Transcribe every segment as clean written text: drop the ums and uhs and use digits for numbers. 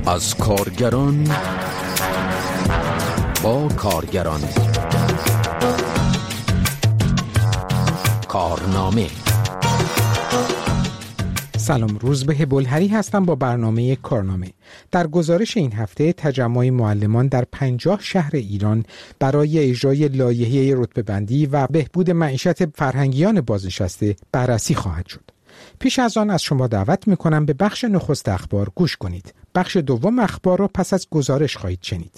از کارگران با کارگران. کارنامه. سلام، روزبه بلهری هستم با برنامه کارنامه. در گزارش این هفته تجمع معلمان در 50 شهر ایران برای اجرای لایحه رتبه‌بندی و بهبود معیشت فرهنگیان بازنشسته بررسی خواهد شد. پیش از آن از شما دعوت می‌کنم به بخش نخست اخبار گوش کنید. بخش دوم اخبار را پس از گزارش خواهید شنید.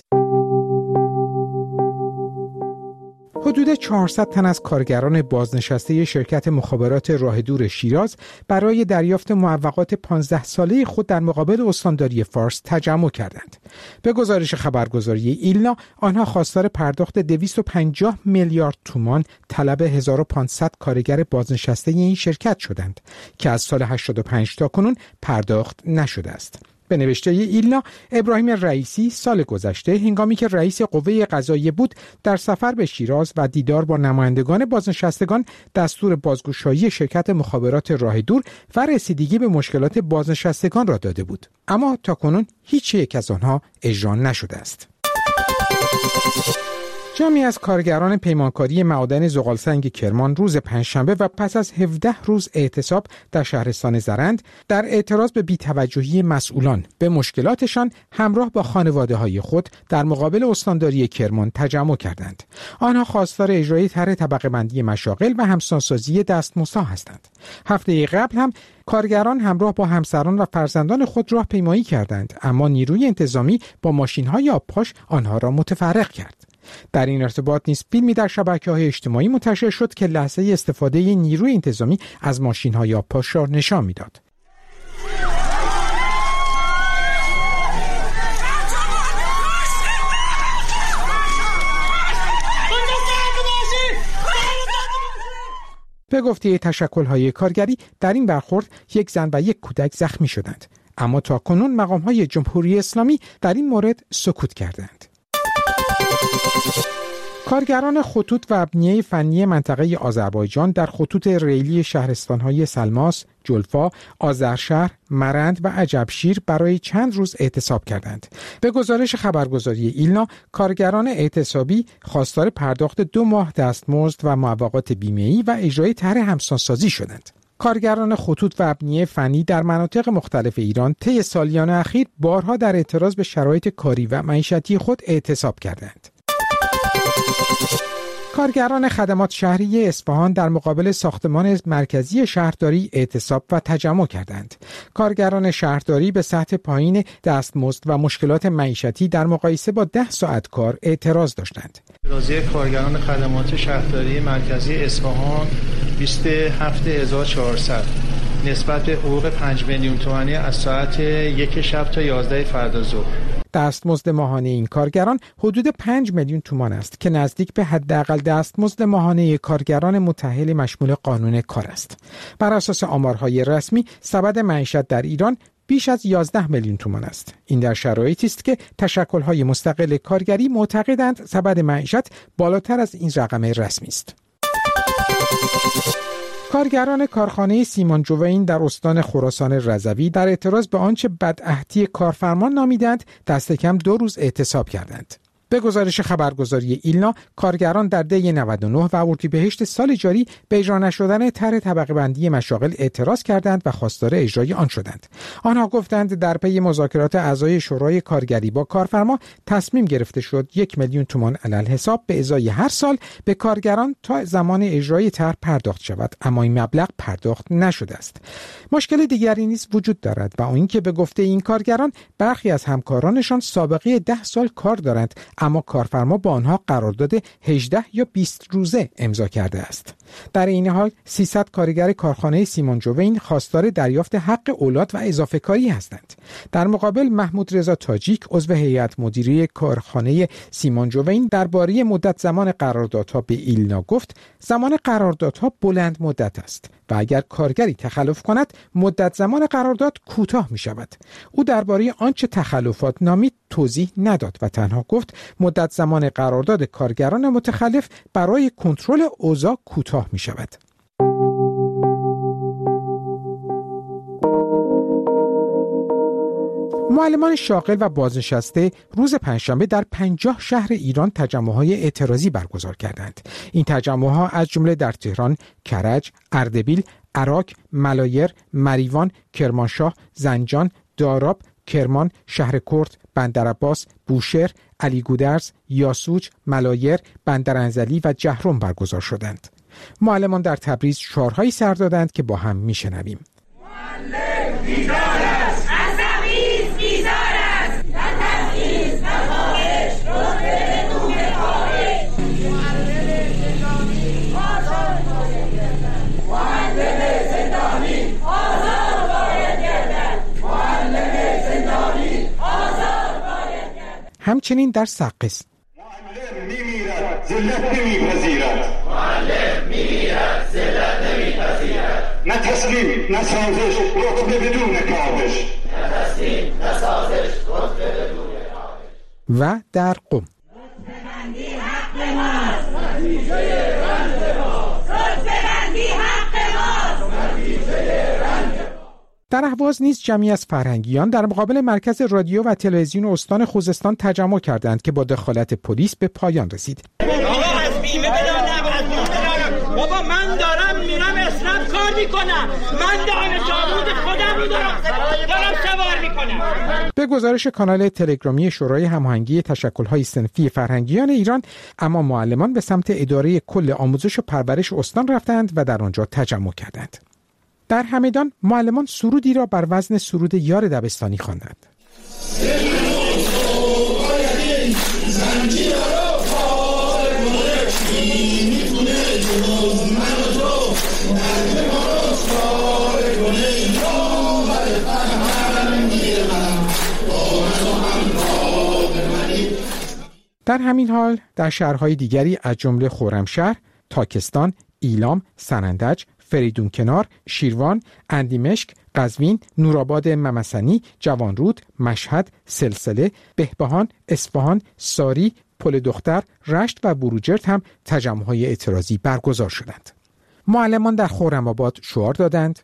حدود 400 تن از کارگران بازنشسته شرکت مخابرات راه دور شیراز برای دریافت معوقات 15 ساله خود در مقابل استانداری فارس تجمع کردند. به گزارش خبرگزاری ایلنا، آنها خواستار پرداخت 250 میلیارد تومان طلب 1500 کارگر بازنشسته این شرکت شدند که از سال 85 تا کنون پرداخت نشده است. به نوشته ایلنا، ابراهیم رئیسی سال گذشته هنگامی که رئیس قوه قضاییه بود در سفر به شیراز و دیدار با نمایندگان بازنشستگان دستور بازگشایی شرکت مخابرات راه دور و رسیدگی به مشکلات بازنشستگان را داده بود، اما تاکنون هیچ یک از آنها اجرا نشده است. جمعی از کارگران پیمانکاری معادن زغالسنگ کرمان روز پنجشنبه و پس از 17 روز اعتصاب در شهرستان زرند در اعتراض به بی‌توجهی مسئولان به مشکلاتشان همراه با خانواده‌های خود در مقابل استانداری کرمان تجمع کردند. آنها خواستار اجرای طرح طبقه‌بندی مشاغل و همسانسازی دستمزدها هستند. هفته قبل هم کارگران همراه با همسران و فرزندان خود راهپیمایی کردند، اما نیروی انتظامی با ماشین‌های آبپاش آنها را متفرق کرد. در این ارتباط نیز فیلمی در شبکه‌های اجتماعی منتشر شد که لحظه استفاده نیروی انتظامی از ماشین‌های آبپاش را نشان می‌داد. به گفته تشکل‌های کارگری در این برخورد یک زن و یک کودک زخمی شدند، اما تاکنون مقام‌های جمهوری اسلامی در این مورد سکوت کردند. کارگران خطوط و ابنیه فنی منطقه آذربایجان در خطوط ریلی شهرستان‌های سلماس، جلفا، آذرشهر، مرند و عجبشیر برای چند روز اعتصاب کردند. به گزارش خبرگزاری ایلنا، کارگران اعتصابی خواستار پرداخت 2 ماه دستمزد و معوقات بیمه‌ای و اجرای طرح همسانسازی شدند. کارگران خطوط و ابنیه فنی در مناطق مختلف ایران طی سالیان اخیر بارها در اعتراض به شرایط کاری و معیشتی خود اعتصاب کردند. کارگران خدمات شهری اصفهان در مقابل ساختمان مرکزی شهرداری اعتصاب و تجمع کردند. کارگران شهرداری به سطح پایین دستمزد و مشکلات معیشتی در مقایسه با 10 ساعت کار اعتراض داشتند. اعتراضیه کارگران خدمات شهرداری مرکزی اصفهان 27400 نسبت به حقوق 5 میلیون تومانی از ساعت 1 شب تا 11 فردا ظهر. دستمزد ماهانه این کارگران حدود 5 میلیون تومان است که نزدیک به حداقل دستمزد ماهانه کارگران متأهل مشمول قانون کار است. بر اساس آمارهای رسمی سبد معیشت در ایران بیش از 11 میلیون تومان است. این در شرایطی است که تشکل‌های مستقل کارگری معتقدند سبد معیشت بالاتر از این رقم رسمی است. کارگران کارخانه سیمان جوین در استان خراسان رضوی در اعتراض به آنچه بدعهدی کارفرما نامیدند دست کم 2 روز اعتصاب کردند. به گزارش خبرگزاری ایلنا، کارگران در دی 99 و اردیبهشت سال جاری به اجرا نشدن طرح طبقه‌بندی مشاغل اعتراض کردند و خواستار اجرای آن شدند. آنها گفتند در پی مذاکرات اعضای شورای کارگری با کارفرما تصمیم گرفته شد 1 میلیون تومان علالحساب به ازای هر سال به کارگران تا زمان اجرای طرح پرداخت شود، اما این مبلغ پرداخت نشده است. مشکل دیگری نیز وجود دارد و آن اینکه به گفته این کارگران برخی از همکارانشان سابقه 10 سال کار دارند، اما کارفرما با آنها قرارداد 18 یا 20 روزه امضا کرده است. در این حال 300 کارگر کارخانه سیمان جوین خواستار دریافت حق اولاد و اضافه کاری هستند. در مقابل محمود رضا تاجیک عضو هیئت مدیره کارخانه سیمان جوین درباره مدت زمان قراردادها به ایلنا گفت زمان قراردادها بلند مدت است و اگر کارگری تخلف کند مدت زمان قرارداد کوتاه می شود. او درباره آنچه تخلفات نامید توضیح نداد و تنها گفت مدت زمان قرارداد کارگران متخلف برای کنترل اوضاع کوتاه می شود. معلمان شاغل و بازنشسته روز پنجشنبه در 50 شهر ایران تجمع‌های اعتراضی برگزار کردند. این تجمع‌ها از جمله در تهران، کرج، اردبیل، عراق، ملایر، مریوان، کرمانشاه، زنجان، داراب، کرمان، شهرکرد، بندرعباس، بوشهر، علیگودرز، یاسوج، ملایر، بندرانزلی و جهرم برگزار شدند. معلمان در تبریز شعارهایی سر دادند که با هم میشنویم. معلم بیدار است، از تبعیض بیزار است، نه تبعیض نه خواهش، رتبه بدون کاهش. معلم زندانی آزاد باید گردد، معلم زندانی آزاد باید گردد، معلم زندانی آزاد باید گردد. همچنین در سقز معلم میمیرد ذلت نمیپذیرد، معلم میمیرد ذلت نمیپذیرد، نه تسلیم نه سازش رتبه بدون کاهش، نه تسلیم نه سازش رتبه بدون کاهش. و در قم رتبه‌بندی حق ماست، نتیجه رنج ماست، رتبه‌بندی حق ماست، نتیجه رنج ماست. در اهواز نیز جمعی از فرهنگیان در مقابل مرکز رادیو و تلویزیون استان خوزستان تجمع کردند که با دخالت پلیس به پایان رسید. آقا از بیمه بدان بابا من دارم میرم اسنپ کار میکنم، من دانش آموز خودم رو دارم سوار میکنم. به گزارش کانال تلگرامی شورای هماهنگی تشکل‌های صنفی فرهنگیان ایران، اما معلمان به سمت اداره کل آموزش و پرورش استان رفتند و در آنجا تجمع کردند. در همدان معلمان سرودی را بر وزن سرود یار دبستانی خواندند. در همین حال در شهرهای دیگری از جمله خرمشهر، تاکستان، ایلام، سنندج، فریدون کنار، شیروان، اندیمشک، قزوین، نورآباد ممسنی، جوانرود، مشهد، سلسله، بهبهان، اصفهان، ساری، پل دختر، رشت و بروجرد هم تجمع‌های اعتراضی برگزار شدند. معلمان در خرم‌آباد شعار دادند: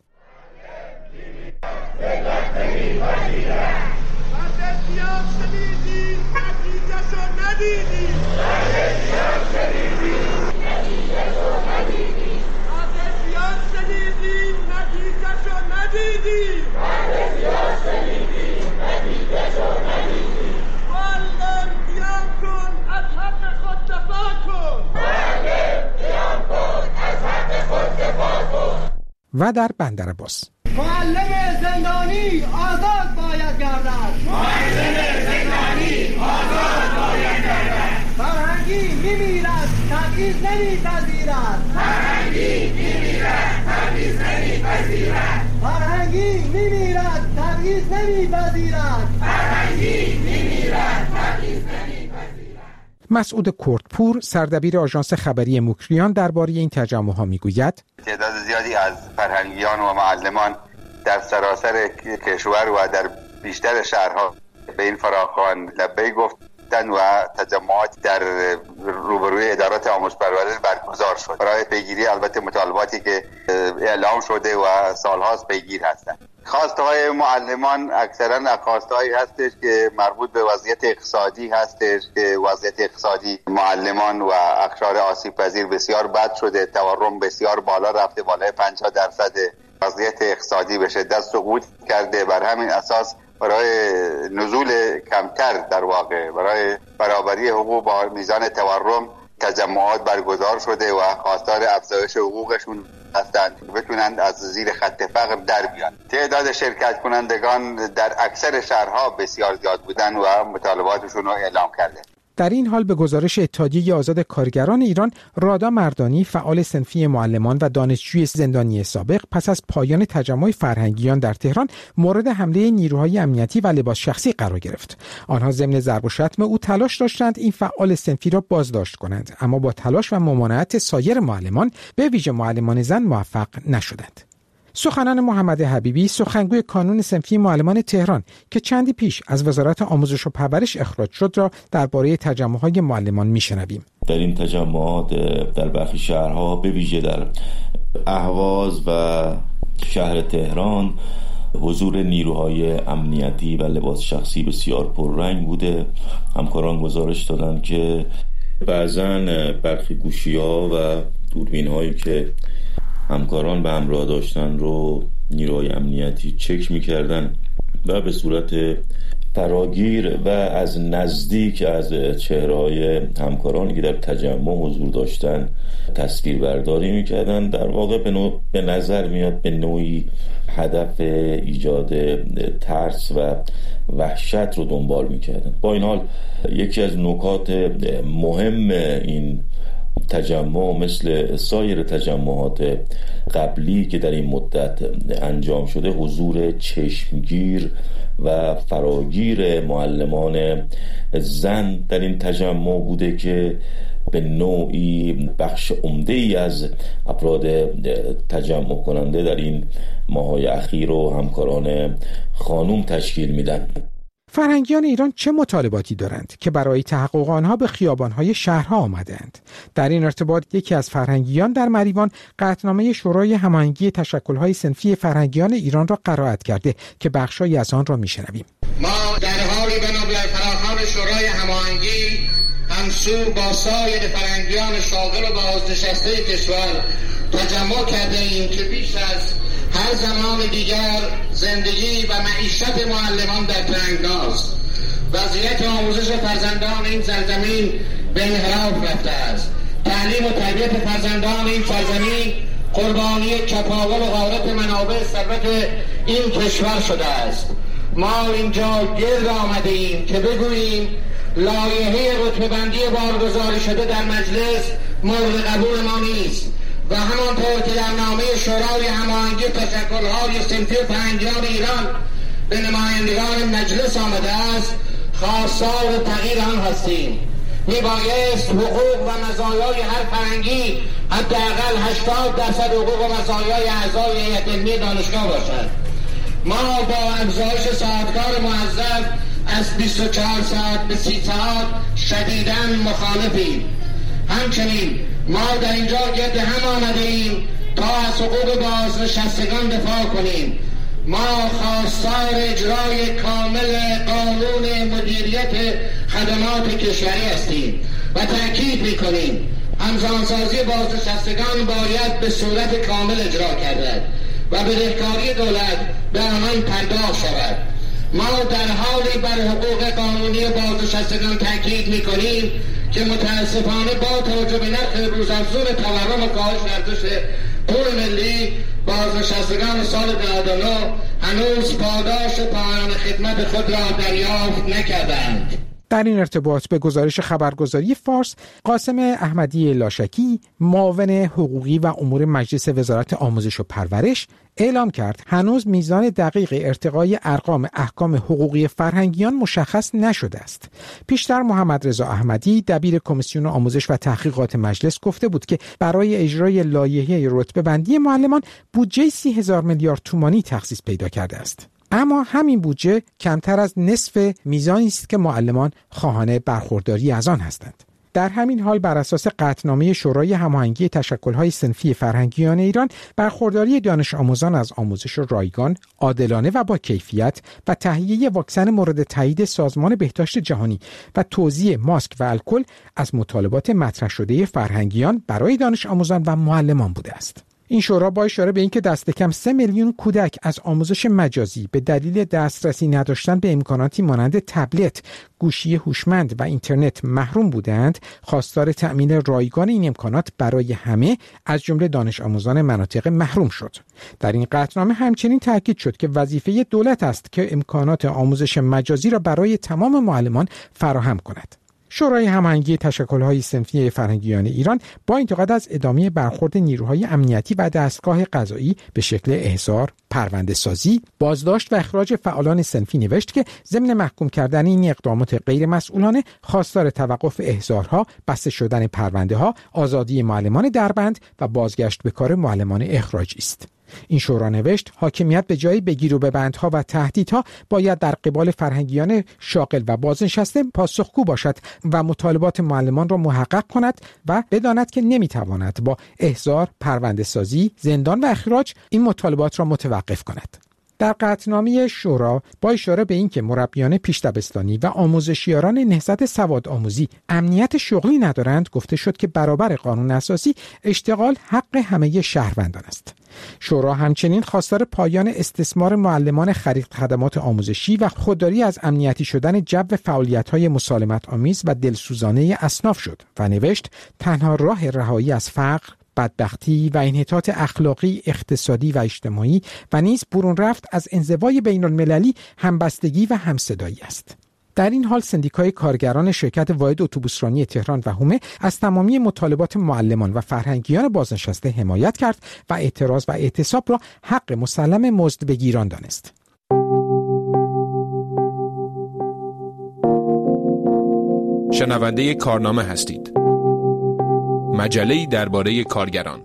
و در بندرعباس معلم زندانی آزاد باید گردد، معلم زندانی آزاد باید گردد، فرهنگی میمیرد تبعیض نمیپذیرد، فرهنگی میمیرد تبعیض نمیپذیرد، فرهنگی میمیرد تبعیض نمیپذیرد، فرهنگی میمیرد تبعیض نمیپذیرد. مسعود کردپور سردبیر آژانس خبری مکریان درباره این تجمع‌ها میگوید: تعداد زیادی از فرهنگیان و معلمان در سراسر کشور و در بیشتر شهرها به این فراخوان لبیک گفتند و تجمعات در روبروی ادارات آموزش پرورش برگزار شد برای پیگیری البته مطالباتی که اعلام شده و سالهاست پیگیر هستند. خواستهای معلمان اکثرا خواستهایی هستش که مربوط به وضعیت اقتصادی هستش که وضعیت اقتصادی معلمان و اقشار آسیب پذیر بسیار بد شده، تورم بسیار بالا رفته، بالای 50% وضعیت اقتصادی به شدت سقوط کرده. بر همین اساس برای نزول کمتر در واقع برای برابری حقوق با میزان تورم تجمعات برگزار شده و خواستار افزایش حقوقشون هستند بتونند از زیر خط فقر در بیان. تعداد شرکت کنندگان در اکثر شهرها بسیار زیاد بودن و مطالباتشون رو اعلام کرده. در این حال به گزارش اتحادیه آزاد کارگران ایران، رادا مردانی فعال صنفی معلمان و دانشجوی زندانی سابق پس از پایان تجمع فرهنگیان در تهران مورد حمله نیروهای امنیتی و لباس شخصی قرار گرفت. آنها ضمن ضرب و شتم او تلاش داشتند این فعال صنفی را بازداشت کنند، اما با تلاش و ممانعت سایر معلمان به ویژه معلمان زن موفق نشدند. سخنان محمد حبیبی، سخنگوی کانون صنفی معلمان تهران که چندی پیش از وزارت آموزش و پرورش اخراج شد، را درباره تجمع‌های معلمان میشنویم. در این تجمعات در برخی شهرها به ویژه در اهواز و شهر تهران حضور نیروهای امنیتی و لباس شخصی بسیار پررنگ بوده. همکاران گزارش دادن که بعضاً برخی گوشی‌ها و دوربین‌هایی که همکاران به همراه داشتن رو نیروهای امنیتی چک می‌کردن و به صورت فراگیر و از نزدیک از چهره‌های همکارانی که در تجمع حضور داشتن تصویر برداری می‌کردن. در واقع به نظر میاد به نوعی هدف ایجاد ترس و وحشت رو دنبال می‌کردن. با این حال یکی از نکات مهم این تجمع مثل سایر تجمعات قبلی که در این مدت انجام شده حضور چشمگیر و فراگیر معلمان زن در این تجمع بوده که به نوعی بخش عمده‌ای از افراد تجمع کننده در این ماه‌های اخیر و همکاران خانم تشکیل میدن. فرهنگیان ایران چه مطالباتی دارند که برای تحقق آنها به خیابان‌های شهرها آمدند؟ در این ارتباط یکی از فرهنگیان در مریوان قطعنامه شورای هماهنگی تشکل‌های صنفی فرهنگیان ایران را قرائت کرده که بخشایی از آن را می‌شنویم. ما در حالی بنا به فراخوان شورای هماهنگی همسو با سایر فرهنگیان شاغل و بازنشسته کشور تجمع کرده ایم که بیش از هر زمان دیگر زندگی و معیشت معلمان در تنگناست. وضعیت آموزش فرزندان این سرزمین به انحراف رفته است. تعلیم و تربیت فرزندان این سرزمین قربانی کپاول و غارت منابع ثروت این کشور شده است. ما اینجا گرد آمده ایم که بگوییم لایحه رتبه‌بندی بارگذاری شده در مجلس مورد قبول ما نیست و همانطور که در نامه شورای هماهنگی تشکل‌های صنفی فرهنگیان ایران به نمایندگان مجلس آمده است خواستار تغییر آن هستیم. میبایست حقوق و مزایای هر فرهنگی حداقل 80% حقوق و مزایای اعضای هیئت علمی دانشگاه باشد. ما با افزایش ساعتکار موظف از 24 ساعت به 30 ساعت شدیداً مخالفیم. همچنین ما در اینجا گرد هم آمده ایم تا از حقوق بازنشستگان دفاع کنیم. ما خواستار اجرای کامل قانون مدیریت خدمات کشوری هستیم و تأکید می‌کنیم همزانسازی بازنشستگان باید به صورت کامل اجرا گردد و بدهکاری دولت به آنان پرداخت شود. ما در حالی بر حقوق قانونی بازنشستگان تأکید می‌کنیم که متاسفانه با توجه به نرخ روزافزون تورم و کاهش ارزش پول ملی بازنشستگان سال 99 هنوز پاداش پایان خدمت خود را دریافت نکردند. در این ارتباط به گزارش خبرگزاری فارس، قاسم احمدی لاشکی معاون حقوقی و امور مجلس وزارت آموزش و پرورش اعلام کرد هنوز میزان دقیق ارتقای ارقام احکام حقوقی فرهنگیان مشخص نشده است. پیشتر محمد رضا احمدی دبیر کمیسیون آموزش و تحقیقات مجلس گفته بود که برای اجرای لایحه رتبه‌بندی معلمان بودجه 30,000 میلیارد تومانی تخصیص پیدا کرده است. اما همین بودجه کمتر از نصف میزانی است که معلمان خواهان برخورداری از آن هستند. در همین حال بر اساس قطعنامه شورای هماهنگی تشکل‌های صنفی فرهنگیان ایران، برخورداری دانش آموزان از آموزش رایگان، عادلانه و با کیفیت و تهیه واکسن مورد تایید سازمان بهداشت جهانی و توزیع ماسک و الکل از مطالبات مطرح شده فرهنگیان برای دانش آموزان و معلمان بوده است. این شورا با اشاره به اینکه دست کم 3 میلیون کودک از آموزش مجازی به دلیل دسترسی نداشتن به امکاناتی مانند تبلت، گوشی هوشمند و اینترنت محروم بودند، خواستار تأمین رایگان این امکانات برای همه از جمله دانش آموزان مناطق محروم شد. در این قطعنامه همچنین تاکید شد که وظیفه دولت است که امکانات آموزش مجازی را برای تمام معلمان فراهم کند. شورای هماهنگی تشکل‌های صنفی فرهنگیان ایران با انتقاد از ادامه برخورد نیروهای امنیتی و دستگاه قضایی به شکل احضار، پرونده‌سازی، بازداشت و اخراج فعالان صنفی نوشت که ضمن محکوم کردن این اقدامات غیر مسئولانه خواستار توقف احضارها، بسته شدن پرونده‌ها، آزادی معلمان دربند و بازگشت به کار معلمان اخراجی است. این شورا نوشت حاکمیت به جای بگیر و ببندها و تهدیدها باید در قبال فرهنگیان شاغل و بازنشسته پاسخگو باشد و مطالبات معلمان را محقق کند و بداند که نمیتواند با احضار، پرونده‌سازی، زندان و اخراج این مطالبات را متوقف کند. در قطعنامه شورا با اشاره به اینکه مربیان پیش دبستانی و آموزشیاران نهضت سواد آموزی امنیت شغلی ندارند، گفته شد که برابر قانون اساسی اشتغال حق همه شهروندان است. شورا همچنین خواستار پایان استثمار معلمان خرید خدمات آموزشی و خودداری از امنیتی شدن جو فعالیت‌های مسالمت آمیز و دلسوزانه اصناف شد و نوشت تنها راه رهایی از فقر، بدبختی و انحطاط اخلاقی، اقتصادی و اجتماعی و نیز برون رفت از انزوای بین المللی همبستگی و همصدایی است. در این حال سندیکای کارگران شرکت واحد اتوبوسرانی تهران و حومه از تمامی مطالبات معلمان و فرهنگیان بازنشسته حمایت کرد و اعتراض و اعتصاب را حق مسلم مزد بگیران دانست. شنونده کارنامه هستید. مجله‌ای درباره کارگران.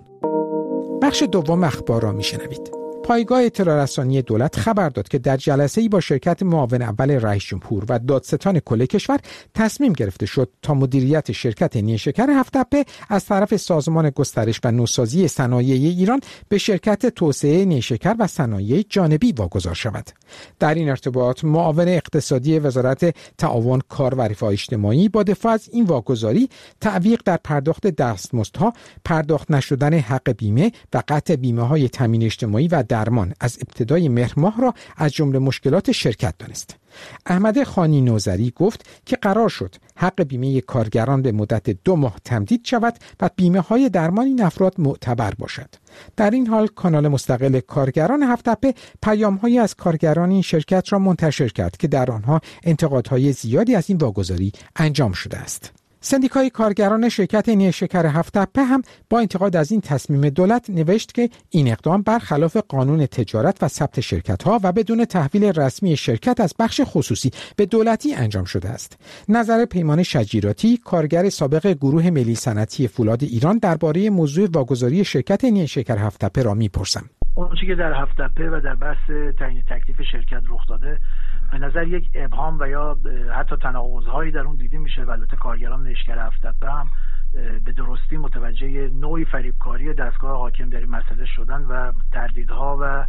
بخش دوم اخبار را میشنوید. پایگاه اطلاع رسانی دولت خبر داد که در جلسه‌ای با شرکت معاون اول رئیس جمهور و دادستان کل کشور تصمیم گرفته شد تا مدیریت شرکت نیشکر هفت‌تپه از طرف سازمان گسترش و نوسازی صنایع ایران به شرکت توسعه نیشکر و صنایع جانبی واگذار شود. در این ارتباط معاون اقتصادی وزارت تعاون کار و رفاه اجتماعی با دفاع از این واگذاری، تعویق در پرداخت دستمزدها، پرداخت نشدن حق بیمه و قطع بیمه‌های تامین اجتماعی و درمان از ابتدای مهر ماه را از جمله مشکلات شرکت دانست. احمد خانی نوذری گفت که قرار شد حق بیمه کارگران به مدت 2 ماه تمدید شود و بیمه های درمان این افراد معتبر باشد. در این حال کانال مستقل کارگران هفت‌تپه پیام‌هایی از کارگران این شرکت را منتشر کرد که در آنها انتقادهای زیادی از این واگذاری انجام شده است. سندیکای کارگران شرکت نیشکر هفت‌تپه هم با انتقاد از این تصمیم دولت نوشت که این اقدام برخلاف قانون تجارت و ثبت شرکت‌ها و بدون تحویل رسمی شرکت از بخش خصوصی به دولتی انجام شده است. نظر پیمان شجیراتی، کارگر سابق گروه ملی صنعتی فولاد ایران، درباره موضوع واگذاری شرکت نیشکر هفت‌تپه را می‌پرسم. اون چیزی که در هفت‌تپه و در بحث تعیین تکلیف شرکت رخ داده به نظر یک ابهام و یا حتی تناقض‌هایی در اون دیده میشه و البته کارگران نیشکر هفت‌تپه هم به درستی متوجه نوعی فریبکاری دستگاه حاکم در این مسئله شدن و تردیدها و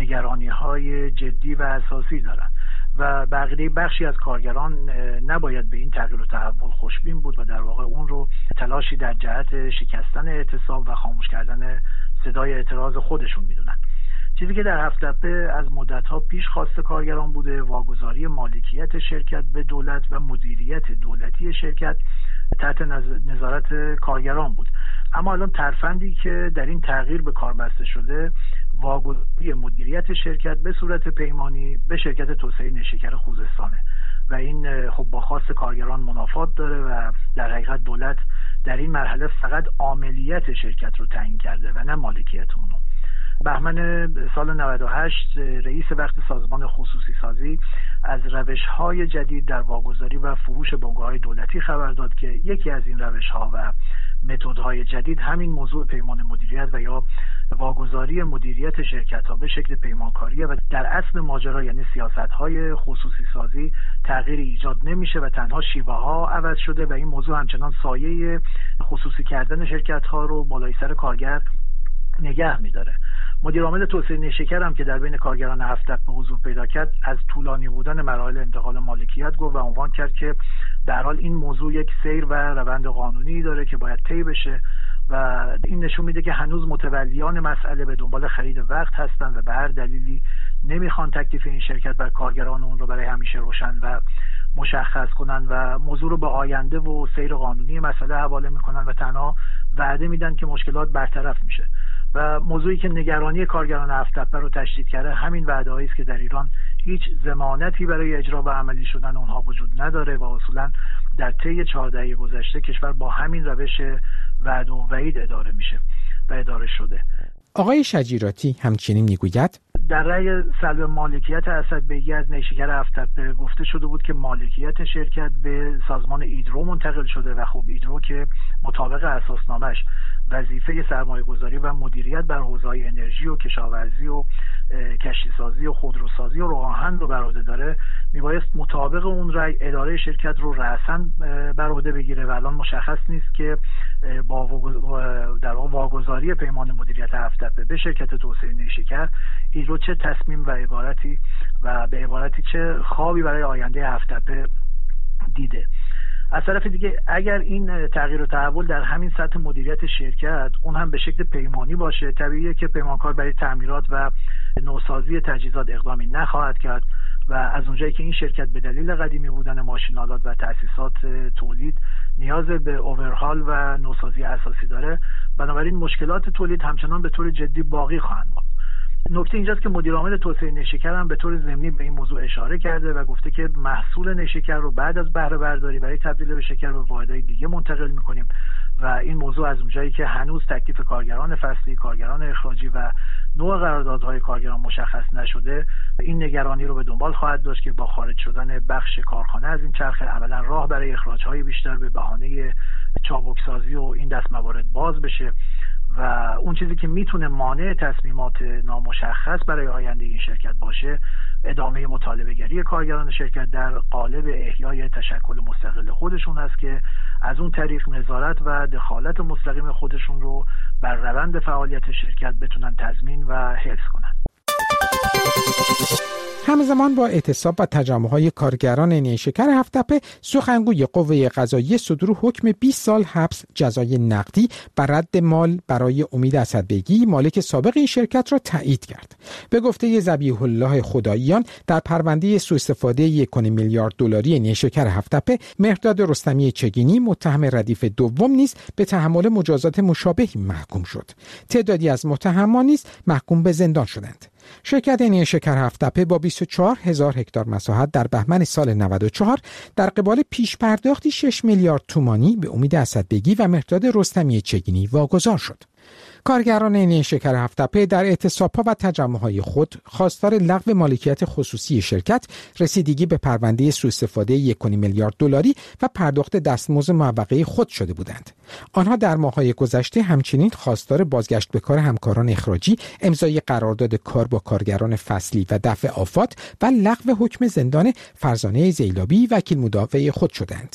نگرانی‌های جدی و اساسی دارن و بقیه بخشی از کارگران نباید به این تغییر و تحول خوشبین بود و در واقع اون رو تلاشی در جهت شکستن اعتصاب و خاموش کردن صدای اعتراض خودشون میدونن. چیزی که در هفت‌تپه از مدت‌ها پیش خواسته کارگران بوده واگذاری مالکیت شرکت به دولت و مدیریت دولتی شرکت تحت نظارت کارگران بود. اما الان ترفندی که در این تغییر به کار بسته شده واگذاری مدیریت شرکت به صورت پیمانی به شرکت توسعه نیشکر خوزستانه و این خب با خواست کارگران منافات داره و در حقیقت دولت در این مرحله فقط عاملیت شرکت رو تعیین کرده و نه مالکیت اونو. بهمن سال 98 رئیس وقت سازمان خصوصی سازی از روش‌های جدید در واگذاری و فروش بنگاه‌های دولتی خبر داد که یکی از این روش‌ها و متدهای جدید همین موضوع پیمان مدیریت و یا واگذاری مدیریت شرکت‌ها به شکل پیمانکاریه و در اصل ماجرا یعنی سیاست‌های خصوصی سازی تغییر ایجاد نمیشه و تنها شیوه‌ها عوض شده و این موضوع همچنان سایه خصوصی کردن شرکت‌ها رو بالای سر کارگر نگه می‌داره. مدیر عامل توسعه نیشکر هم که در بین کارگران هفت‌تپه حضور پیدا کرد از طولانی بودن مراحل انتقال مالکیت گفت و عنوان کرد که در حال این موضوع یک سیر و روند قانونی داره که باید طی بشه و این نشون میده که هنوز متولیان مسئله به دنبال خرید وقت هستند و به هر دلیلی نمیخوان تکلیف این شرکت و کارگران اون رو برای همیشه روشن و مشخص کنن و موضوع رو به آینده و سیر قانونی مسئله حواله میکنن و تنها وعده میدن که مشکلات برطرف میشه. و موضوعی که نگرانی کارگران هفت‌تپه رو تشدید کرده همین وعده‌هایی است که در ایران هیچ ضمانتی برای اجرا و عملی شدن اونها وجود نداره و اصولا در طی 4 دهه گذشته کشور با همین روش وعده و وعید اداره میشه و اداره شده. آقای شجیراتی همچنین میگوید در رأی سلب مالکیت اسدبگی از نیشکر هفت‌تپه گفته شده بود که مالکیت شرکت به سازمان ایدرو منتقل شده و خب ایدرو که مطابق اساسنامه‌اش وظیفه سرمایه‌گذاری و مدیریت بر حوزه‌های انرژی و کشاورزی و کشتیسازی و خودروسازی و راه‌آهن رو بر عهده داره میبایست مطابق اون رأی اداره شرکت رو رأساً بر عهده بگیره و الان مشخص نیست که در واگذاری پیمان مدیریت هفت‌تپه به شرکت توسعه نیشکر ایرو چه تصمیم و به عبارتی چه خوابی برای آینده هفت‌تپه دیده. از طرف دیگه اگر این تغییر و تحول در همین سطح مدیریت شرکت اون هم به شکل پیمانی باشه، طبیعیه که پیمانکار برای تعمیرات و نوسازی تجهیزات اقدامی نخواهد کرد و از اونجایی که این شرکت به دلیل قدیمی بودن ماشین‌آلات و تأسیسات تولید نیاز به اوورهال و نوسازی اساسی داره، بنابراین مشکلات تولید همچنان به طور جدی باقی خواهند بود. نکته اینجاست که مدیر عامل توسعه نیشکر هم به طور ضمنی به این موضوع اشاره کرده و گفته که محصول نیشکر رو بعد از بهره برداری برای تبدیل به شکر به واحدهای دیگه منتقل می‌کنیم و این موضوع از اونجایی که هنوز تکلیف کارگران فصلی، کارگران اخراجی و نوع قراردادهای کارگران مشخص نشده، این نگرانی رو به دنبال خواهد داشت که با خارج شدن بخش کارخانه از این چرخه عملاً راه برای اخراج‌های بیشتر به بهانه چابکسازی و این دست موارد باز بشه و اون چیزی که میتونه مانع تصمیمات نامشخص برای آینده این شرکت باشه ادامه مطالبه گری کارگران شرکت در قالب احیای تشکل مستقل خودشون است که از اون طریق نظارت و دخالت مستقیم خودشون رو بر روند فعالیت شرکت بتونن تضمین و حفظ کنن. همزمان با اعتصاب و تجمع‌های کارگران نیشکر هفت‌تپه، سخنگوی قوه قضاییه صدور حکم 20 سال حبس جزای نقدی بر رد مال برای امید اسدبگی، مالک سابق این شرکت را تایید کرد. به گفته ذبیح الله خداییان، در پرونده سوء استفاده 1.5 میلیارد دلاری نیشکر هفت‌تپه، مهرداد رستمی چگینی متهم ردیف دوم نیز به تحمل مجازات مشابهی محکوم شد. تعدادی از متهمان نیز محکوم به زندان شدند. شرکت نیشکر هفت‌تپه با 24,000 هکتار مساحت در بهمن سال 94 در قبال پیش پرداختی 6 میلیارد تومانی به امید اسدبگی و مهرداد رستمی چگینی واگذار شد. کارگران نیشکر هفت‌تپه در اعتصاب‌ها و تجمع‌های خود خواستار لغو مالکیت خصوصی شرکت، رسیدگی به پرونده سوء استفاده 1.5 میلیارد دلاری و پرداخت دستمزد معوقه خود شده بودند. آنها در ماه‌های گذشته همچنین خواستار بازگشت به کار همکاران اخراجی، امضای قرارداد کار با کارگران فصلی و دفع آفات و لغو حکم زندان فرزانه زیلابی وکیل مدافع خود شدند.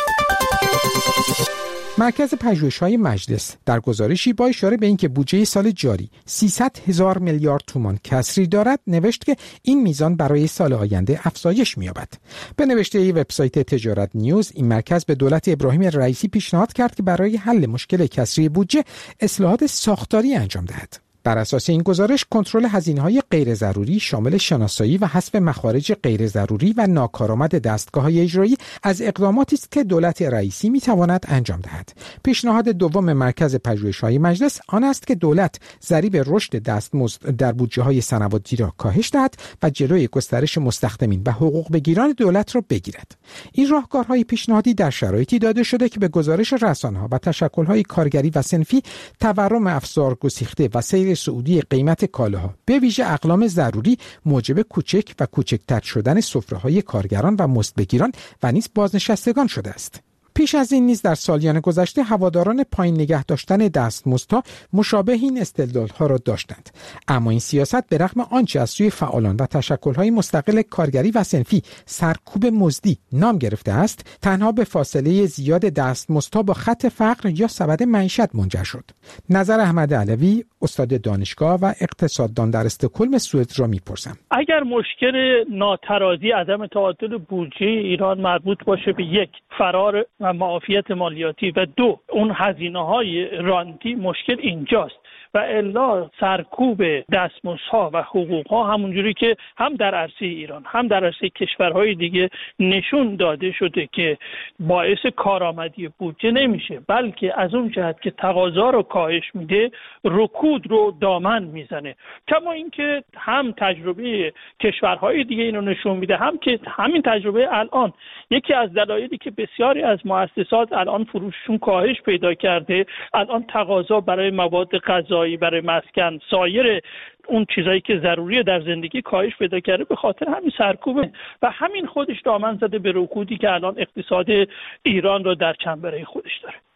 مرکز پژوهش‌های مجلس در گزارشی با اشاره به اینکه بودجه سال جاری 300,000 میلیارد تومان کسری دارد نوشت که این میزان برای سال آینده افزایش می‌یابد. به نوشته وبسایت تجارت نیوز، این مرکز به دولت ابراهیم رئیسی پیشنهاد کرد که برای حل مشکل کسری بودجه اصلاحات ساختاری انجام دهد. بر اساس این گزارش کنترل هزینه‌های غیر ضروری شامل شناسایی و حذف مخارج غیر ضروری و ناکارآمد دستگاه‌های اجرایی از اقداماتی است که دولت رئیسی می‌تواند انجام دهد. پیشنهاد دوم مرکز پژوهش‌های مجلس آن است که دولت ضریب رشد دستمزد در بودجه‌های سنوادی را کاهش دهد و جلوی گسترش مستخدمین و حقوق بگیران دولت را بگیرد. این راهکارهای پیشنهادی در شرایطی داده شده که به گزارش رسانه‌ها و تشکل‌های کارگری و صنفی تورم افزار گسیخته و سیر صعودی قیمت کالاها به ویژه اقلام ضروری موجب کوچک و کوچکتر شدن سفره‌های کارگران و مزدبگیران و نیز بازنشستگان شده است. پیش از این نیز در سالیان گذشته هواداران پایین نگه داشتن دستمزدها مشابه این استدلال‌ها را داشتند، اما این سیاست به رغم آنچه از سوی فعالان و تشکل‌های مستقل کارگری و صنفی سرکوب مزدی نام گرفته است، تنها به فاصله زیاد دستمزدها با خط فقر یا سبد معیشت منجر شد. نظر احمد علوی، استاد دانشگاه و اقتصاددان در استکهلم سوئد را می‌پرسم. اگر مشکل ناترازی عدم تعادل بودجه ایران مربوط باشه به یک فرار و معافیت مالیاتی و دو اون هزینه‌های رانتی، مشکل اینجاست و الا سرکوب دستمزدها و حقوقها همونجوری که هم در عرصه ایران هم در عرصه کشورهای دیگه نشون داده شده که باعث کارآمدی بودجه نمیشه، بلکه از اون جهت که تقاضا رو کاهش میده رکود رو دامن میزنه. کما اینکه هم تجربه کشورهای دیگه اینو نشون میده، هم که همین تجربه الان یکی از دلایلی که بسیاری از مؤسسات الان فروششون کاهش پیدا کرده، الان تقاضا برای مواد غذایی، برای مسکن، سایر اون چیزایی که ضروریه در زندگی کاهش پیدا کرده، به خاطر همین سرکوبه و همین خودش دامن زده به رکودی که الان اقتصاد ایران رو در چنبره خودش داره.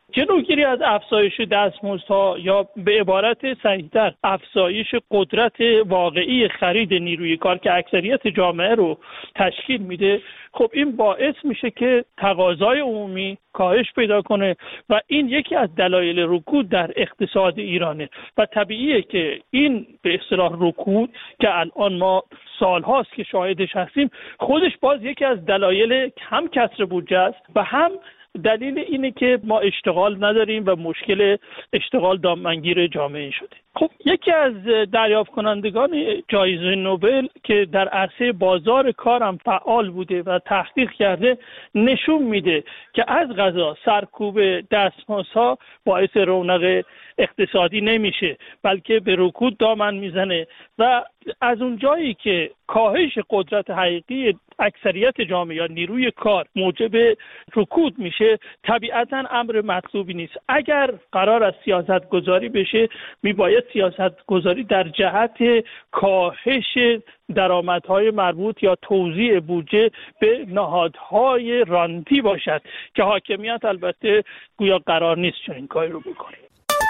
جلوگیری از افزایش دستمزدها یا به عبارت صحیح‌تر افزایش قدرت واقعی خرید نیروی کار که اکثریت جامعه رو تشکیل میده، خب این باعث میشه که تقاضای عمومی کاهش پیدا کنه و این یکی از دلایل رکود در اقتصاد ایرانه و طبیعیه که این به اصطلاح رکود که الان ما سالهاست که شاهدش هستیم خودش باز یکی از دلایل هم کسر بودجه است و هم دلیل اینه که ما اشتغال نداریم و مشکل اشتغال دامنگیر جامعه شده. خب یکی از دریافت کنندگان جایزه نوبل که در عرصه بازار کارم فعال بوده و تحقیق کرده نشون میده که از قضا سرکوب دستمزدها باعث رونق اقتصادی نمیشه بلکه به رکود دامن میزنه و از اون جایی که کاهش قدرت حقیقی اکثریت جامعه یا نیروی کار موجب رکود میشه طبیعتاً امر مطلوبی نیست. اگر قرار است سیاست گذاری بشه میباید سیاست گذاری در جهت کاهش درآمدهای مربوط یا توزیع بودجه به نهادهای رانتی باشد که حاکمیت البته گویا قرار نیست چنین کاری رو بکنه.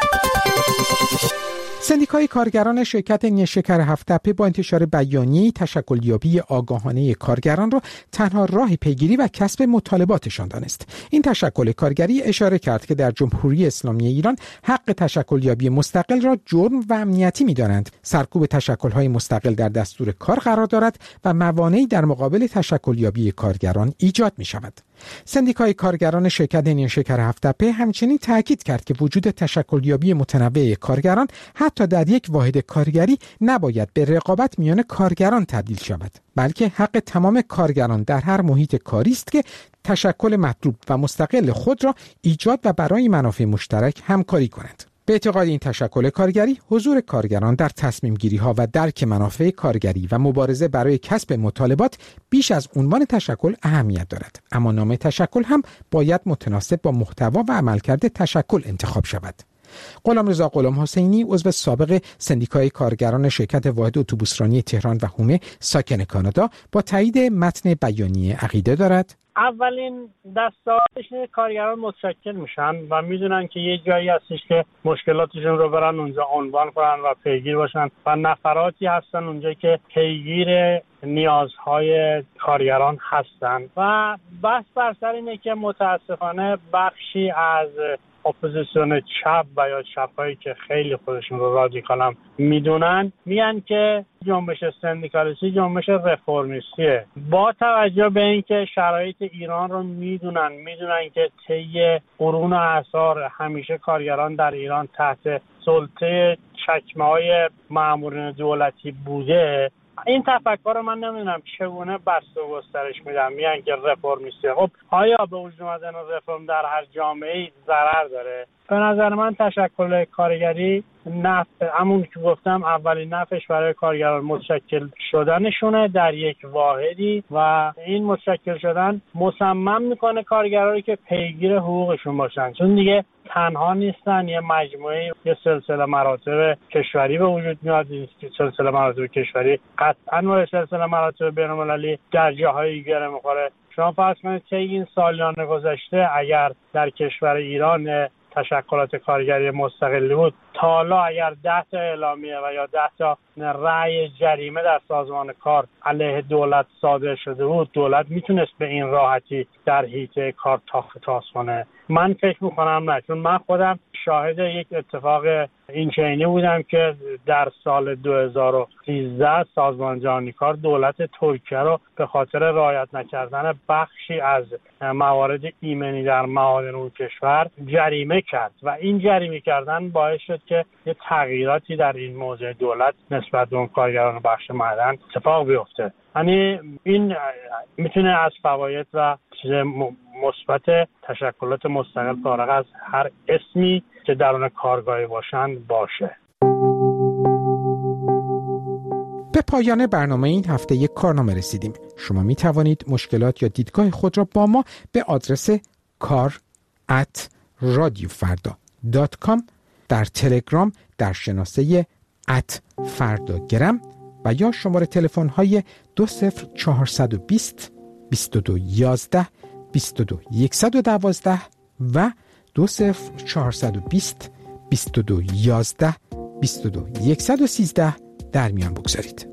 سندیکای کارگران شرکت نیشکر هفت‌تپه با انتشار بیانیه‌ای تشکلیابی آگاهانه کارگران را تنها راه پیگیری و کسب مطالباتشان دانست. این تشکل کارگری اشاره کرد که در جمهوری اسلامی ایران حق تشکلیابی مستقل را جرم و امنیتی می‌دانند. سرکوب تشکل‌های مستقل در دستور کار قرار دارد و موانعی در مقابل تشکلیابی کارگران ایجاد می‌شود. سندیکای کارگران شرکت نیشکر هفت‌تپه همچنین تاکید کرد که وجود تشکلیابی متنوع کارگران حتی در یک واحد کارگری نباید به رقابت میان کارگران تبدیل شود، بلکه حق تمام کارگران در هر محیط کاری است که تشکل مطلوب و مستقل خود را ایجاد و برای منافع مشترک همکاری کنند. به اعتقاد این تشکل کارگری، حضور کارگران در تصمیم گیری ها و درک منافع کارگری و مبارزه برای کسب مطالبات بیش از عنوان تشکل اهمیت دارد، اما نام تشکل هم باید متناسب با محتوا و عملکرد تشکل انتخاب شود. غلامرضا غلام حسینی عضو سابق سندیکای کارگران شرکت واحد اتوبوسرانی تهران و هومه ساکن کانادا با تایید متن بیانیه عقیده دارد اولین دستاوردش کارگران متشکل میشن و میدونن که یه جایی هستش که مشکلاتشون رو برن اونجا عنوان کنن و پیگیر باشن و نفراتی هستن اونجا که پیگیر نیازهای کارگران هستن و بحث بر سر اینه که متاسفانه بخشی از اپوزیسیون چپ و یا چپایی که خیلی خودشون رو رادیکال هم میدونن میگن که جنبش سندیکالیستی جنبش رفرمیستیه. با توجه به اینکه شرایط ایران رو میدونن که طی قرون و اعصار همیشه کارگران در ایران تحت سلطه چکمه‌های مامورین دولتی بوده، این تفکر رو من نمیدونم چگونه بسته و گسترش میدم. میگن که رفرمیستی. خب آیا به وجود اومدن رفرم در هر جامعه‌ای ضرر داره؟ به نظر من تشکل کارگری همون که گفتم اولین نفعش برای کارگران متشکل شدنشونه در یک واحدی و این متشکل شدن مصمم میکنه کارگران رو که پیگیر حقوقشون باشن، چون دیگه تنها نیستن، یه مجموعه یه سلسله مراتب کشوری به وجود میاد. سلسله مراتب کشوری قطعا و سلسله مراتب بین‌المللی در جاهایی گره میخوره. شما فرض کنید که این سالیان گذشته اگر در کشور ایران تشکلات کارگری مستقلی بود، تا حالا اگر 10 تا اعلامیه و یا 10 تا رأی جریمه در سازمان کار علیه دولت صادر شده بود، دولت میتونست به این راحتی در حیطه کار تاخت کنه. من فکر میکنم نه، چون من خودم شاهد یک اتفاق این چنینی بودم که در سال 2013 سازمان جهانی کار دولت ترکیه رو به خاطر رعایت نکردن بخشی از موارد ایمنی در معادن اون کشور جریمه کرد و این جریمه کردن باعث شد که یه تغییراتی در این موضوع دولت نسبت به اون کارگران بخش معدن اتفاق بیفته. یعنی این میتونه از فواید و چیز مثبت تشکلات مستقل فارغ از هر اسمی که درون کارگاهی باشن باشه. به پایان برنامه این هفته یک کارنامه رسیدیم. شما می توانید مشکلات یا دیدگاه خود را با ما به آدرس kar@radiofarda.com در تلگرام در شناسه @fardagram و یا شماره تلفن های 20420 2211 22112 و 20 22 11 22 113 در میان بگذارید.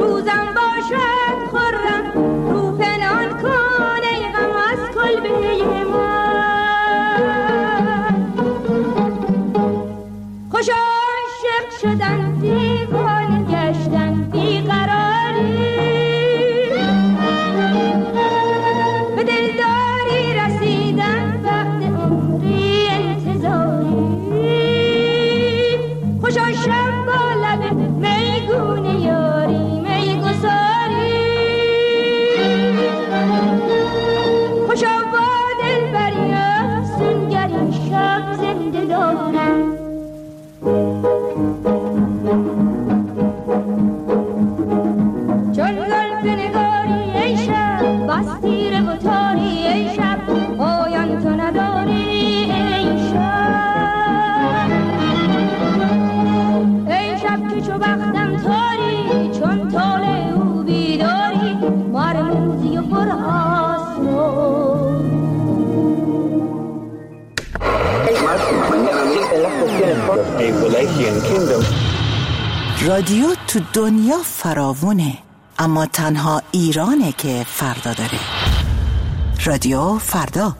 روزم باشد خرم رو پنهان کن ای غم از کلبه رادیو تو دنیا فراوونه، اما تنها ایرانه که فردا داره. رادیو فردا.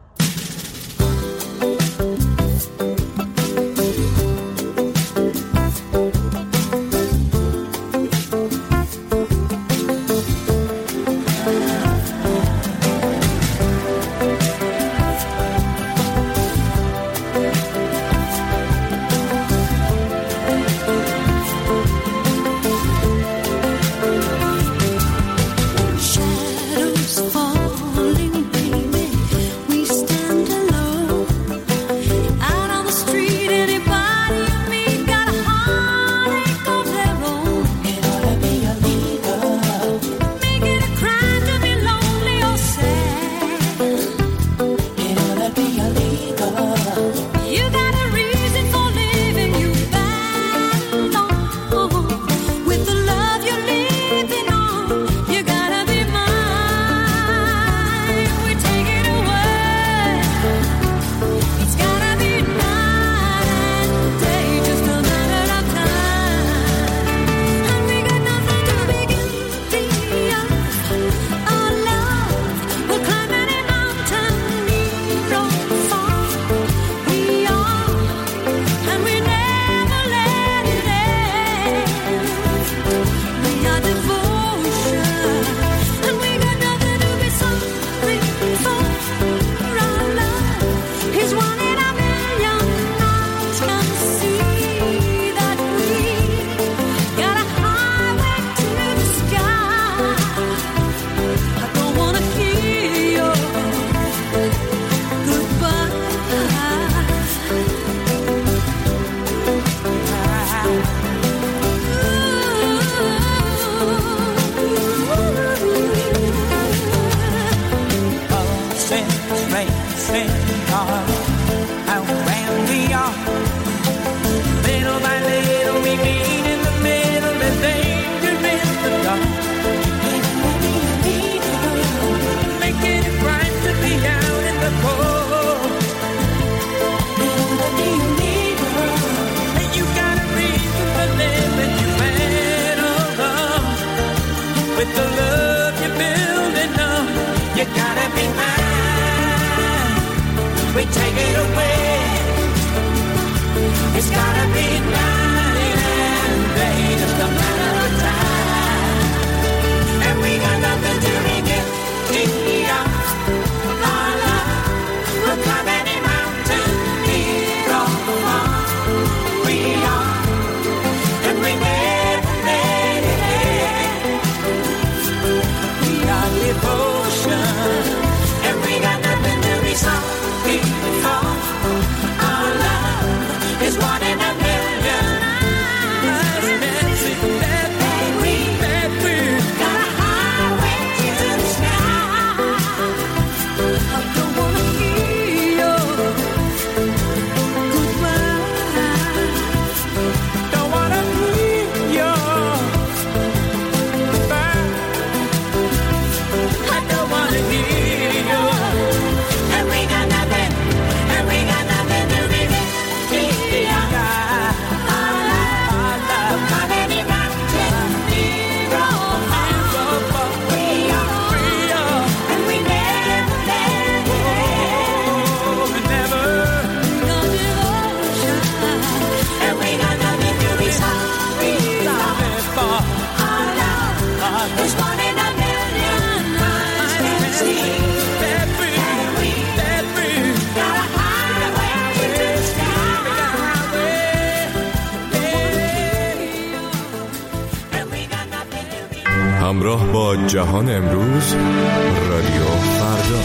همراه با جهان امروز، رادیو فردا.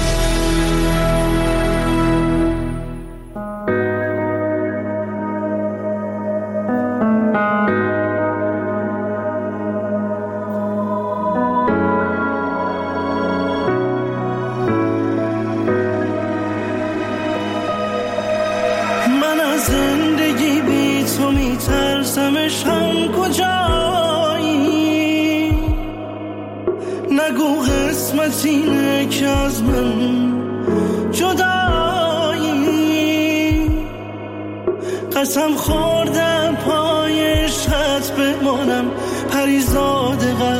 من از زندگی بی تو میترسمش، هم کجایی؟ نگو قسمت اینه که از من جدایی. قسم خوردم پای عشقت بمانم پریزاد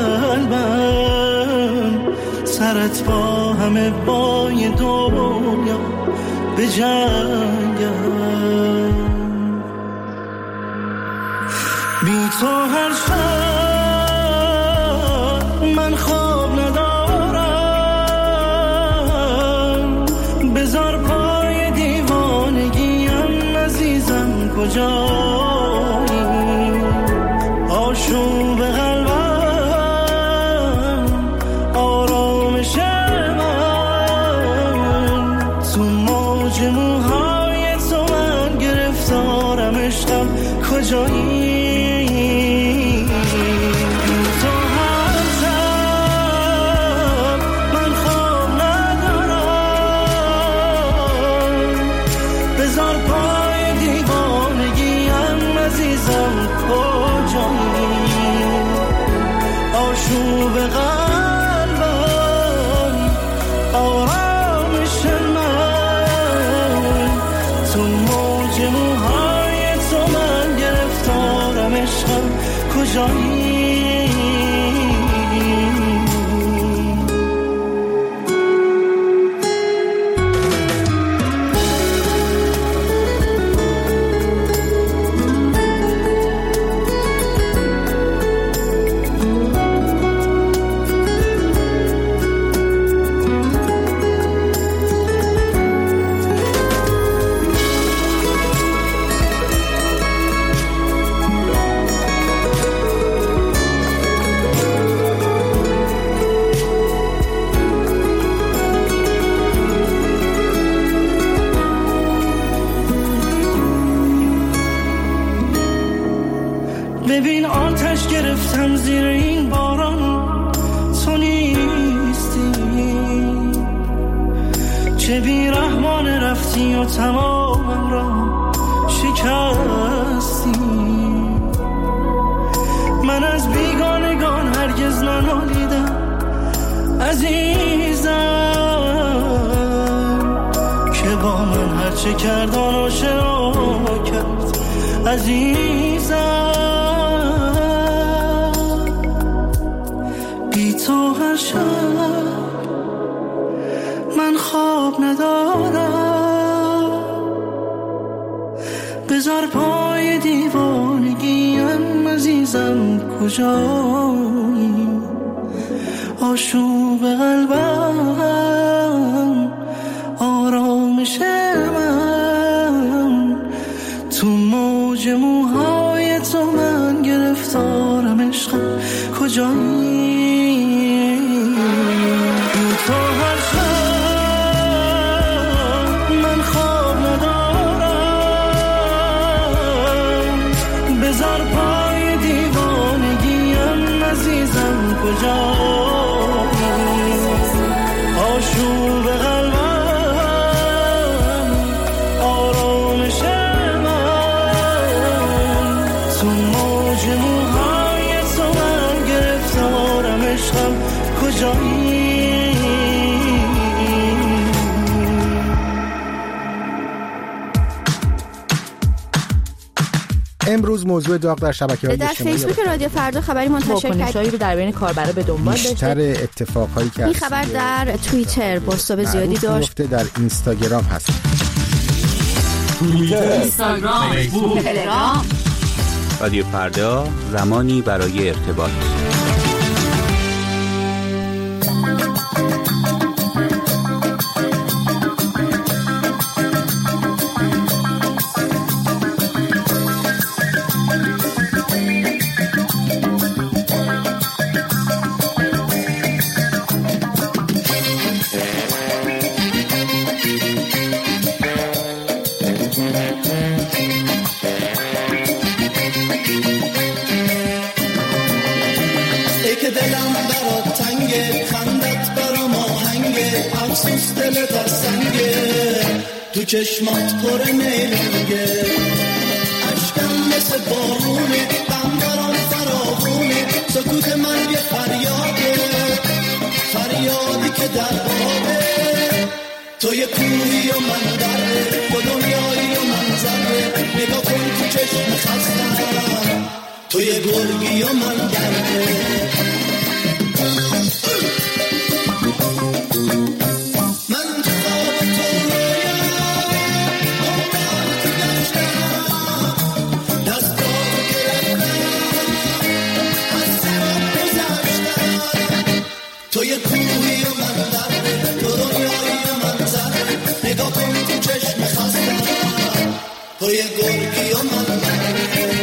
قلبم سرت با همه بای دنیا به جنگم بی تو هر شب من خواب ندارم بذار پای دیوانگیم عزیزم کجایی آشوب قلبم آرامش من تو موج موهای تو من گرفتارم عشقم کجایی آشوب قلبم آرامش من تو موج موهای تو من گرفتارم عشقم کجایی ببین آتش گرفتم زیر این باران تو نیستی چه بی رحمان رفتی و تمامم را شکستی من از بیگانگان هرگز ننالیدم عزیزم که با من هرچه کرد آن آشنا کرد عزیزم تو هر شب من خواب ندارم بذار پای دیوانگیم عزیزم کجایی آشوب قلبم آرامش من تو موج موهای تو من گرفتارم عشقم کجایی تو هر شب من خواب ندارم بذار پای دیوانگیم عزیزم کجایی آشوب قلبم آرامش من تو موج موهای تو من گرفتارم عشقم کجایی امروز موضوع داغ در شبکه‌های اجتماعی در فیسبوک رادیو فردا خبری منتشر کرد رو در بین کاربرا به دنبال داشته. بیشتر اتفاقهایی که این خبر در توییتر بازتاب زیادی داشت. در اینستاگرام هست. توییتر، اینستاگرام، فیسبوک، تلگرام. رادیو فردا زمانی برای ارتباط. تو چشمات پر نیرنگه عشقم مثل بارونه غم برام فراوونه سکوت من یه فریاده فریادی که در آبه تو یه کوهی و من دره تو دنیایی و من ذره نگاه کن گرگی و من درده من تو خواب تو رویا آمار تو گشتم دستان گرفتم از سرم گذشتم تو یه کوهی و من درده تو دنیایی و من زده نگاه کن تو چشم خستم تو یه گرگی و من درده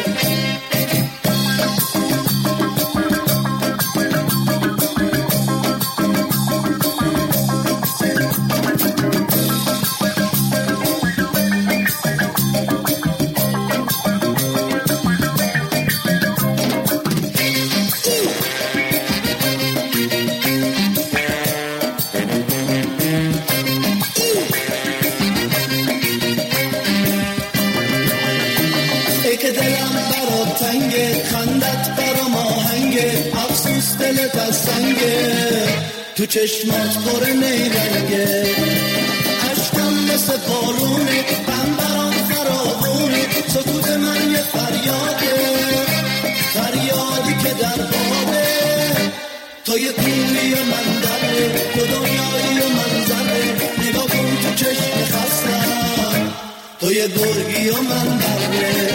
تو چشمات پر نیرنگه عشقم مثل بارونه غم برام فراوونه سکوت من یه فریاده فریادی که در بابه تو یه کوهی و من دره تو دنیایی و من زره نگاه کن تو چشم خستم تو یه گرگی و من دره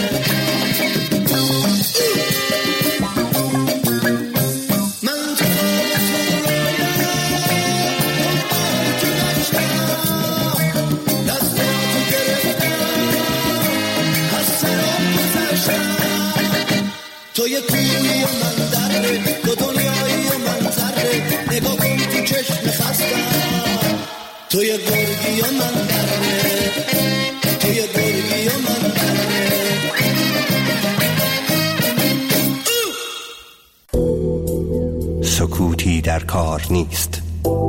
تو یه کوهی و من دره تو دنیایی و من زره نگاه کن تو چشم خستم تو یه گرگی و من دره تو یه گرگی و من دره سکوتی در کار نیست.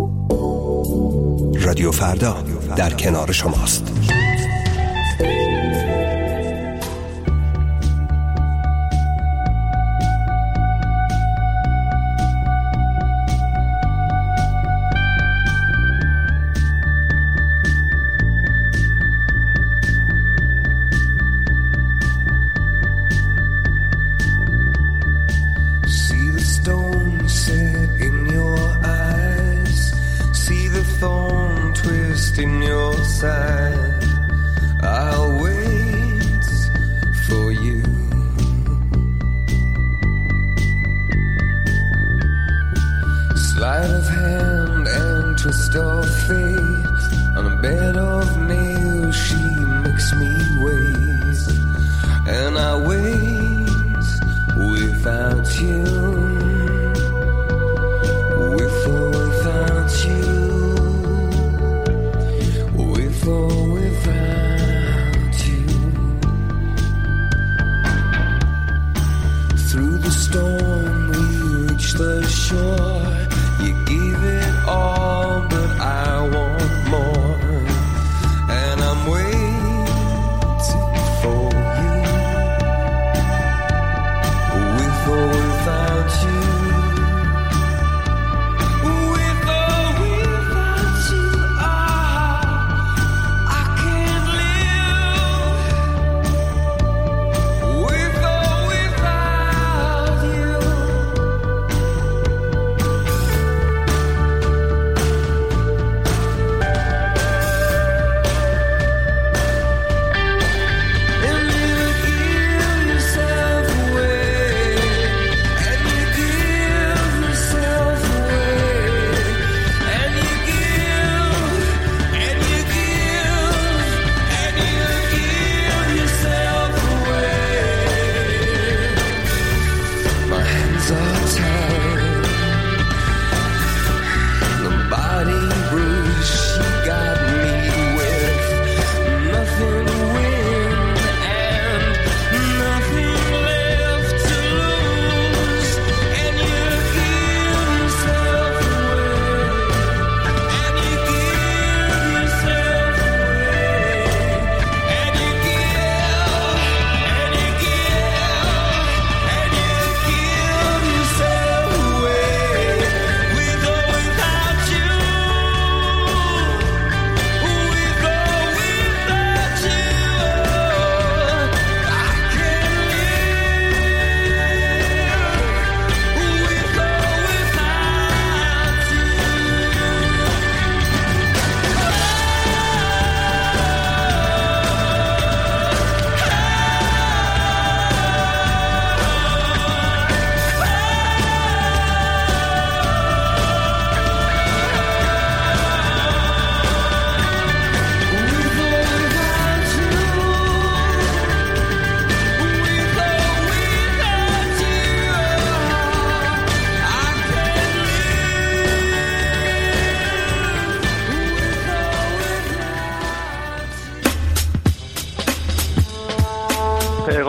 رادیو فردا در کنار شماست. Without you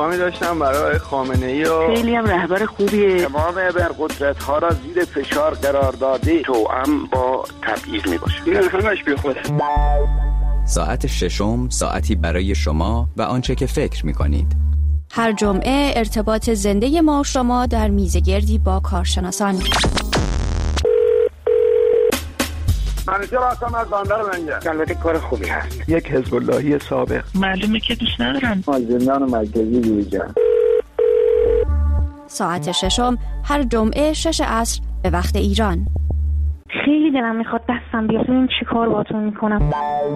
پیغامی داشتم برای خامنه‌ای و خیلی هم رهبر خوبیه. تمام ابرقدرت‌ها را زیر فشار قرار داده، توأم با تبعیض میباشه. این همش بیخوده. ساعت ششم، ساعتی برای شما و آنچه که فکر می‌کنید. هر جمعه ارتباط زنده ما و شما در میزگردی با کارشناسان. منیجر هستم از بندر منجر. البته کار خوبی هست. یک حزب اللهی سابق. معلومه که دوست ندارن. زندان مرکزی دیویجان. ساعت ششم هر جمعه 6 عصر به وقت ایران. خیلی دلم میخواد دستم بیاد ببینم چی کار باهاتون میکنم.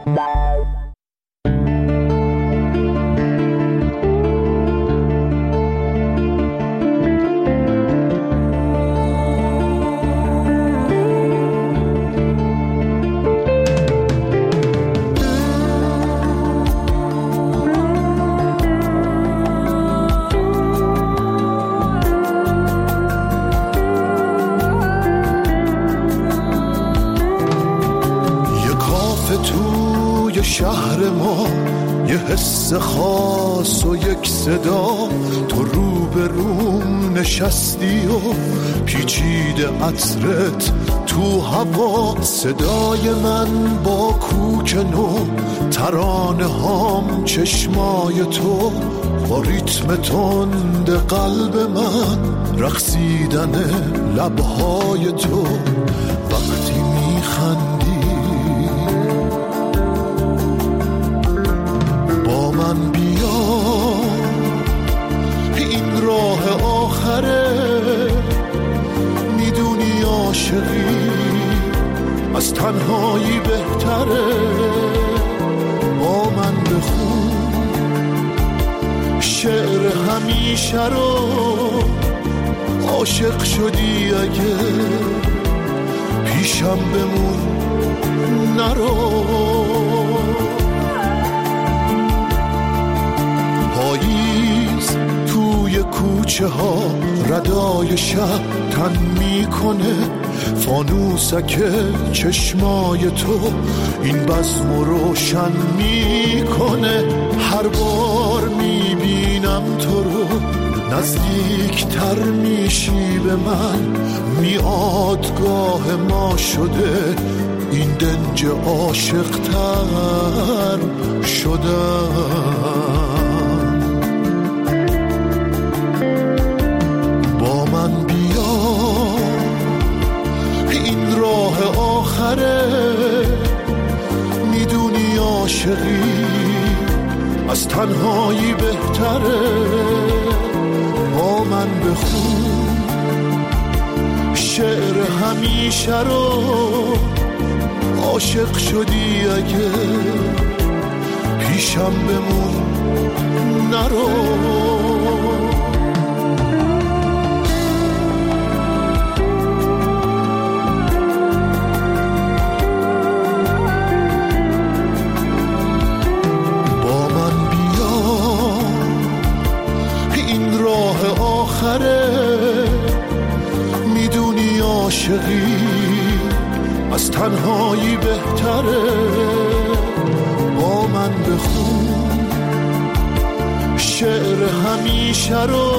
شهر ما یه حس خاص و یک صدا، تو رو به روم نشستی و پیچیده عطرت تو هوا، صدای من با کوک نو، ترانه هام چشمای تو، با ریتم تند قلب من، رقصیدن لبهای تو، وقتی میخندی من بیا، این راه آخره، میدونی عاشقی از تنهایی بهتره، با من بخون شعر همیشه رو، عاشق شدی اگه پیشم بمون نرو. پاییز توی کوچه ها ردای شب تن میکنه، فانوسک چشمای تو این بزم رو روشن میکنه، هر بار میبینم تو رو نزدیکتر میشی به من، میادگاه ما شده این دنج عاشق‌تر شدم. با من بیا، این راه آخره، میدونی عاشقی از تنهایی بهتره، با من بخون شعر همیشه رو، عاشق شدی اگه پیشم بمون نرو. با من بیا، این راه آخره، میدونی عاشقی از تنهایی بهتره، با من بخون شعر همیشه رو،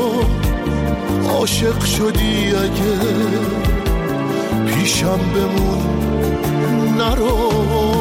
عاشق شدی اگه پیشم بمون نرو.